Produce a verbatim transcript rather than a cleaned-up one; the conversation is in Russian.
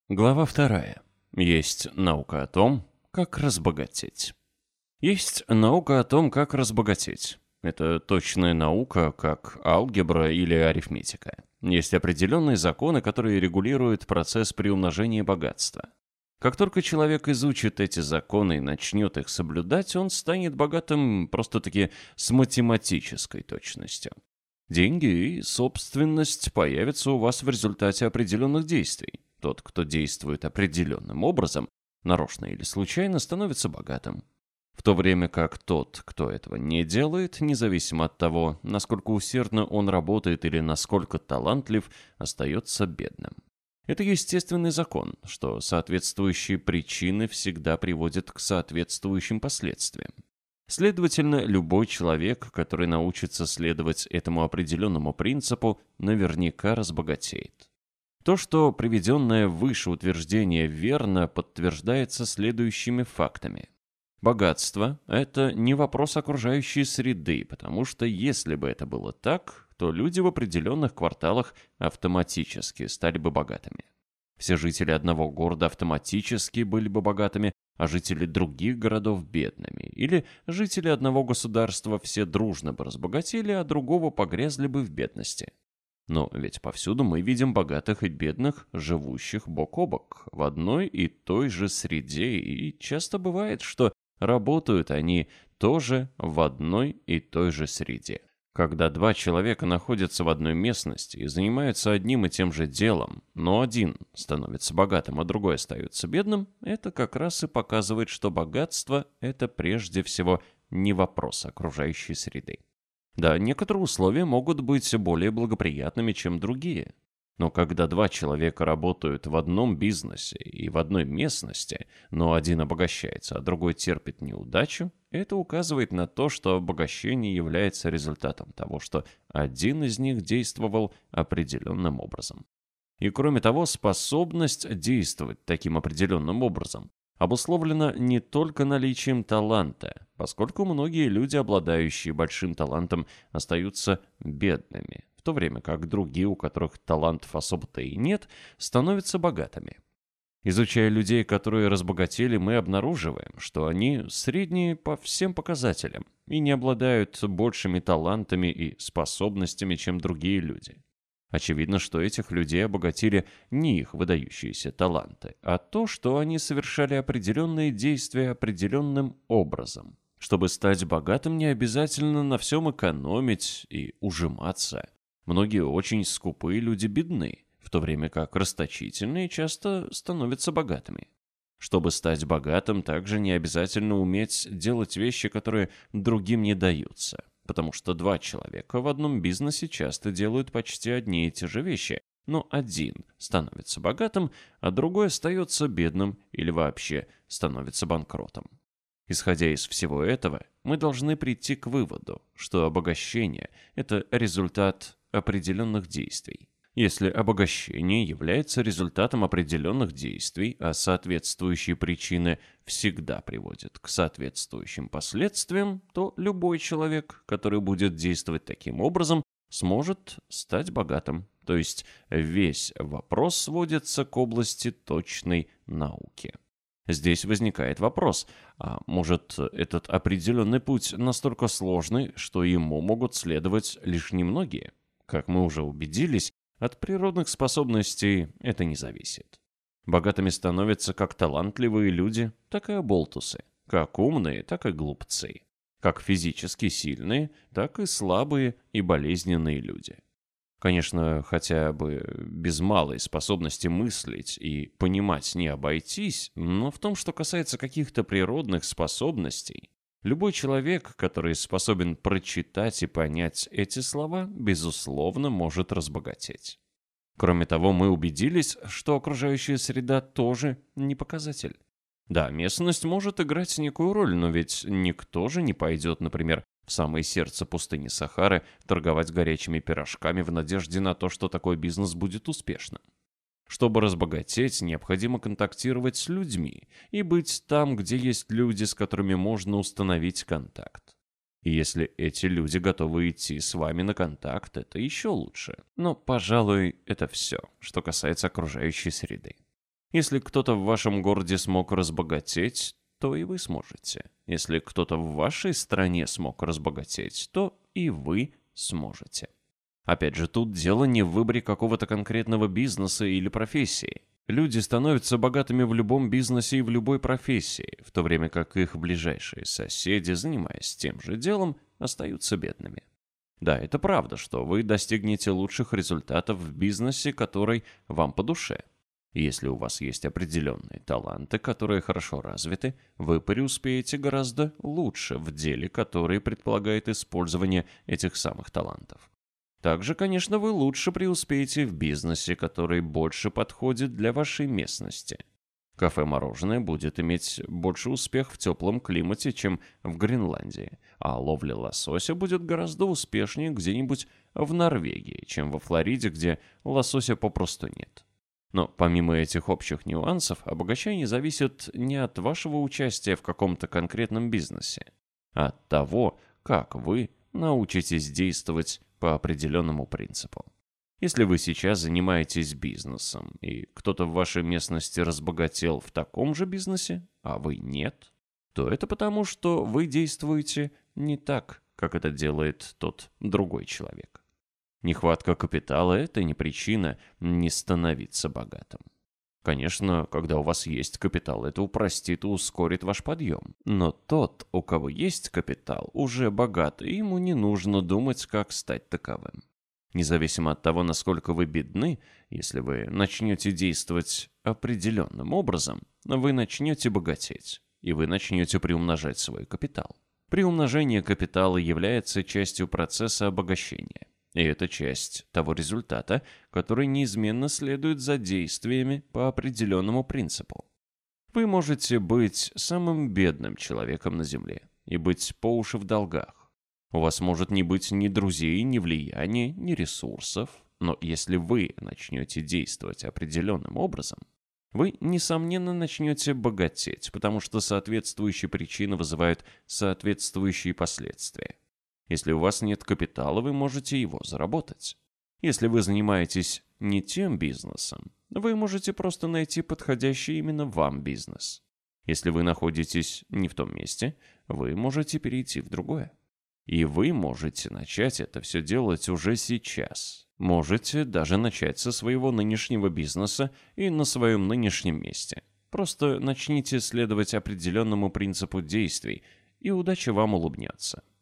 Глава вторая. Есть наука о том, как разбогатеть. Есть наука о том, как разбогатеть. Это точная наука, как алгебра или арифметика. Есть определенные законы, которые регулируют процесс приумножения богатства. Как только человек изучит эти законы и начнет их соблюдать, он станет богатым просто-таки с математической точностью. Деньги и собственность появятся у вас в результате определенных действий. Тот, кто действует определенным образом, нарочно или случайно, становится богатым. В то время как тот, кто этого не делает, независимо от того, насколько усердно он работает или насколько талантлив, остается бедным. Это естественный закон, что соответствующие причины всегда приводят к соответствующим последствиям. Следовательно, любой человек, который научится следовать этому определенному принципу, наверняка разбогатеет. То, что приведенное выше утверждение верно, подтверждается следующими фактами. Богатство – это не вопрос окружающей среды, потому что если бы это было так, то люди в определенных кварталах автоматически стали бы богатыми. Все жители одного города автоматически были бы богатыми, а жители других городов – бедными. Или жители одного государства все дружно бы разбогатели, а другого погрязли бы в бедности. Но ведь повсюду мы видим богатых и бедных, живущих бок о бок, в одной и той же среде, и часто бывает, что работают они тоже в одной и той же среде. Когда два человека находятся в одной местности и занимаются одним и тем же делом, но один становится богатым, а другой остается бедным, это как раз и показывает, что богатство – это прежде всего не вопрос окружающей среды. Да, некоторые условия могут быть более благоприятными, чем другие. Но когда два человека работают в одном бизнесе и в одной местности, но один обогащается, а другой терпит неудачу, это указывает на то, что обогащение является результатом того, что один из них действовал определенным образом. И кроме того, способность действовать таким определенным образом обусловлена не только наличием таланта, поскольку многие люди, обладающие большим талантом, остаются бедными, в то время как другие, у которых талантов особо-то и нет, становятся богатыми. Изучая людей, которые разбогатели, мы обнаруживаем, что они средние по всем показателям и не обладают большими талантами и способностями, чем другие люди. Очевидно, что этих людей обогатили не их выдающиеся таланты, а то, что они совершали определенные действия определенным образом. Чтобы стать богатым, не обязательно на всем экономить и ужиматься. Многие очень скупые люди бедны, в то время как расточительные часто становятся богатыми. Чтобы стать богатым, также не обязательно уметь делать вещи, которые другим не даются. Потому что два человека в одном бизнесе часто делают почти одни и те же вещи, но один становится богатым, а другой остается бедным или вообще становится банкротом. Исходя из всего этого, мы должны прийти к выводу, что обогащение – это результат определенных действий. Если обогащение является результатом определенных действий, а соответствующие причины всегда приводят к соответствующим последствиям, то любой человек, который будет действовать таким образом, сможет стать богатым. То есть весь вопрос сводится к области точной науки. Здесь возникает вопрос, а может этот определенный путь настолько сложный, что ему могут следовать лишь немногие? Как мы уже убедились, от природных способностей это не зависит. Богатыми становятся как талантливые люди, так и оболтусы, как умные, так и глупцы, как физически сильные, так и слабые и болезненные люди. Конечно, хотя бы без малой способности мыслить и понимать не обойтись, но в том, что касается каких-то природных способностей, любой человек, который способен прочитать и понять эти слова, безусловно, может разбогатеть. Кроме того, мы убедились, что окружающая среда тоже не показатель. Да, местность может играть некую роль, но ведь никто же не пойдет, например, в самое сердце пустыни Сахары торговать горячими пирожками в надежде на то, что такой бизнес будет успешным. Чтобы разбогатеть, необходимо контактировать с людьми и быть там, где есть люди, с которыми можно установить контакт. И если эти люди готовы идти с вами на контакт, это еще лучше. Но, пожалуй, это все, что касается окружающей среды. Если кто-то в вашем городе смог разбогатеть, то и вы сможете. Если кто-то в вашей стране смог разбогатеть, то и вы сможете. Опять же, тут дело не в выборе какого-то конкретного бизнеса или профессии. Люди становятся богатыми в любом бизнесе и в любой профессии, в то время как их ближайшие соседи, занимаясь тем же делом, остаются бедными. Да, это правда, что вы достигнете лучших результатов в бизнесе, который вам по душе. Если у вас есть определенные таланты, которые хорошо развиты, вы преуспеете гораздо лучше в деле, которое предполагает использование этих самых талантов. Также, конечно, вы лучше преуспеете в бизнесе, который больше подходит для вашей местности. Кафе-мороженое будет иметь больше успех в теплом климате, чем в Гренландии, а ловля лосося будет гораздо успешнее где-нибудь в Норвегии, чем во Флориде, где лосося попросту нет. Но помимо этих общих нюансов, обогащение зависит не от вашего участия в каком-то конкретном бизнесе, а от того, как вы научитесь действовать по определенному принципу. Если вы сейчас занимаетесь бизнесом, и кто-то в вашей местности разбогател в таком же бизнесе, а вы нет, то это потому, что вы действуете не так, как это делает тот другой человек. Нехватка капитала – это не причина не становиться богатым. Конечно, когда у вас есть капитал, это упростит и ускорит ваш подъем. Но тот, у кого есть капитал, уже богат, и ему не нужно думать, как стать таковым. Независимо от того, насколько вы бедны, если вы начнете действовать определенным образом, вы начнете богатеть, и вы начнете приумножать свой капитал. Приумножение капитала является частью процесса обогащения. И это часть того результата, который неизменно следует за действиями по определенному принципу. Вы можете быть самым бедным человеком на Земле и быть по уши в долгах. У вас может не быть ни друзей, ни влияния, ни ресурсов, но если вы начнете действовать определенным образом, вы, несомненно, начнете богатеть, потому что соответствующие причины вызывают соответствующие последствия. Если у вас нет капитала, вы можете его заработать. Если вы занимаетесь не тем бизнесом, вы можете просто найти подходящий именно вам бизнес. Если вы находитесь не в том месте, вы можете перейти в другое. И вы можете начать это все делать уже сейчас. Можете даже начать со своего нынешнего бизнеса и на своем нынешнем месте. Просто начните следовать определенному принципу действий, и удача вам улыбнется.